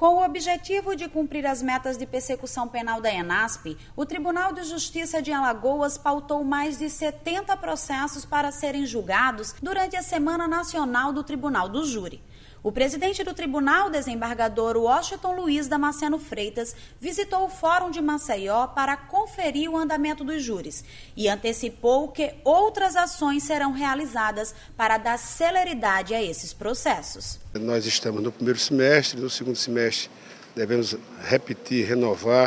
Com o objetivo de cumprir as metas de persecução penal da ENASP, o Tribunal de Justiça de Alagoas pautou mais de 70 processos para serem julgados durante a Semana Nacional do Tribunal do Júri. O presidente do tribunal, desembargador Washington Luiz Damasceno Freitas, visitou o Fórum de Maceió para conferir o andamento dos júris e antecipou que outras ações serão realizadas para dar celeridade a esses processos. Nós estamos no primeiro semestre, no segundo semestre devemos repetir, renovar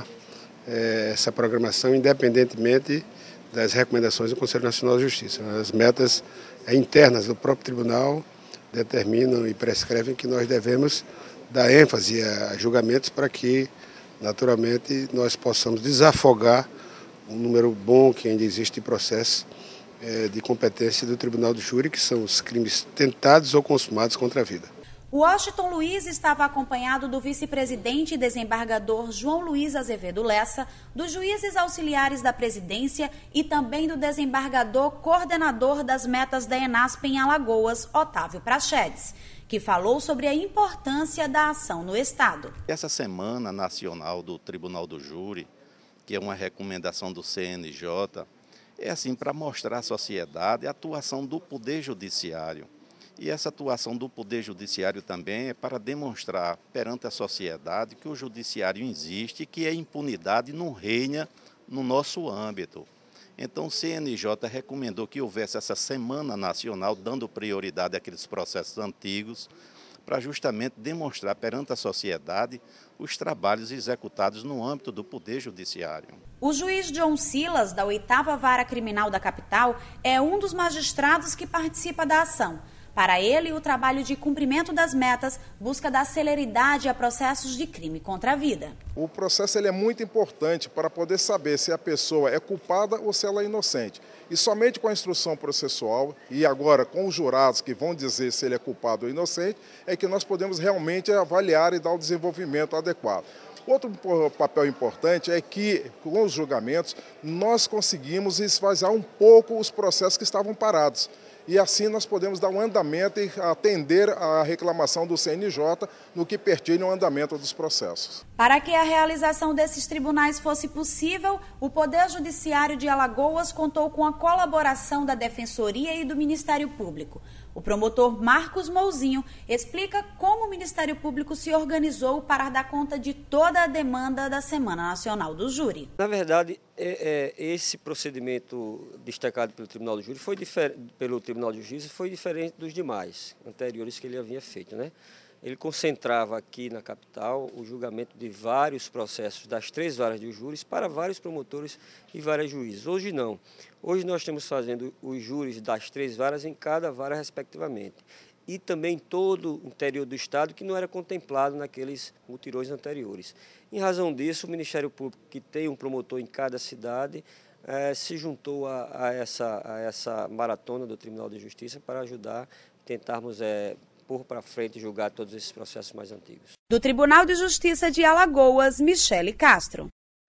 essa programação independentemente das recomendações do Conselho Nacional de Justiça. As metas internas do próprio tribunal determinam e prescrevem que nós devemos dar ênfase a julgamentos para que, naturalmente, nós possamos desafogar um número bom que ainda existe de processos de competência do Tribunal do Júri, que são os crimes tentados ou consumados contra a vida. O Washington Luiz estava acompanhado do vice-presidente e desembargador João Luiz Azevedo Lessa, dos juízes auxiliares da presidência e também do desembargador coordenador das metas da ENASP em Alagoas, Otávio Praxedes, que falou sobre a importância da ação no Estado. Essa Semana Nacional do Tribunal do Júri, que é uma recomendação do CNJ, é assim para mostrar à sociedade a atuação do Poder Judiciário. E essa atuação do Poder Judiciário também é para demonstrar perante a sociedade que o Judiciário existe e que a impunidade não reina no nosso âmbito. Então o CNJ recomendou que houvesse essa Semana Nacional dando prioridade àqueles processos antigos para justamente demonstrar perante a sociedade os trabalhos executados no âmbito do Poder Judiciário. O juiz John Silas, da 8ª Vara Criminal da capital, é um dos magistrados que participa da ação. Para ele, o trabalho de cumprimento das metas busca dar celeridade a processos de crime contra a vida. O processo é muito importante para poder saber se a pessoa é culpada ou se ela é inocente. E somente com a instrução processual e agora com os jurados que vão dizer se ele é culpado ou inocente, é que nós podemos realmente avaliar e dar o desenvolvimento adequado. Outro papel importante é que, com os julgamentos, nós conseguimos esvaziar um pouco os processos que estavam parados. E assim nós podemos dar um andamento e atender à reclamação do CNJ no que pertine ao andamento dos processos. Para que a realização desses tribunais fosse possível, o Poder Judiciário de Alagoas contou com a colaboração da Defensoria e do Ministério Público. O promotor Marcos Mouzinho explica como o Ministério Público se organizou para dar conta de toda a demanda da Semana Nacional do Júri. Na verdade, esse procedimento destacado pelo Tribunal do Júri pelo Tribunal de Justiça foi diferente dos demais anteriores que ele havia feito, né? Ele concentrava aqui na capital o julgamento de vários processos das 3 varas de júris para vários promotores e vários juízes. Hoje não. Hoje nós estamos fazendo os júris das 3 varas em cada vara respectivamente. E também todo o interior do Estado que não era contemplado naqueles mutirões anteriores. Em razão disso, o Ministério Público, que tem um promotor em cada cidade, se juntou a essa maratona do Tribunal de Justiça para ajudar, tentarmos pôr para frente e julgar todos esses processos mais antigos. Do Tribunal de Justiça de Alagoas, Michele Castro.